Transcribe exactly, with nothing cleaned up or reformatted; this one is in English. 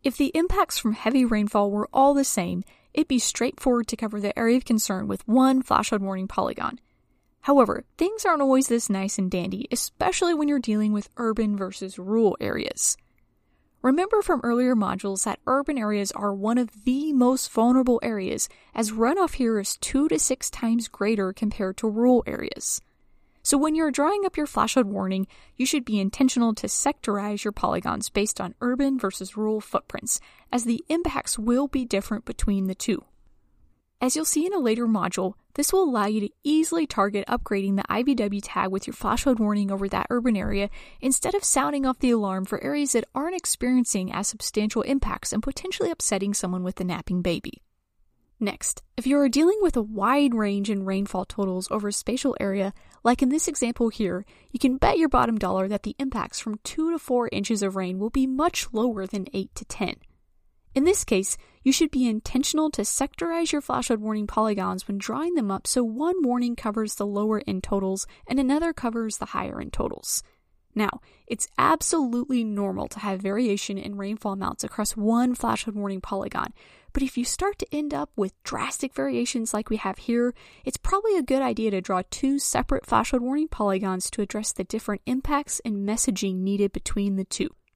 If the impacts from heavy rainfall were all the same, it'd be straightforward to cover the area of concern with one flash flood warning polygon. However, things aren't always this nice and dandy, especially when you're dealing with urban versus rural areas. Remember from earlier modules that urban areas are one of the most vulnerable areas, as runoff here is two to six times greater compared to rural areas. So when you're drawing up your flash flood warning, you should be intentional to sectorize your polygons based on urban versus rural footprints, as the impacts will be different between the two. As you'll see in a later module, this will allow you to easily target upgrading the I V W tag with your flash flood warning over that urban area instead of sounding off the alarm for areas that aren't experiencing as substantial impacts and potentially upsetting someone with a napping baby. Next, if you are dealing with a wide range in rainfall totals over a spatial area, like in this example here, you can bet your bottom dollar that the impacts from two to four inches of rain will be much lower than eight to ten. In this case, you should be intentional to sectorize your flash flood warning polygons when drawing them up so one warning covers the lower end totals and another covers the higher end totals. Now, it's absolutely normal to have variation in rainfall amounts across one flash flood warning polygon, but if you start to end up with drastic variations like we have here, it's probably a good idea to draw two separate flash flood warning polygons to address the different impacts and messaging needed between the two.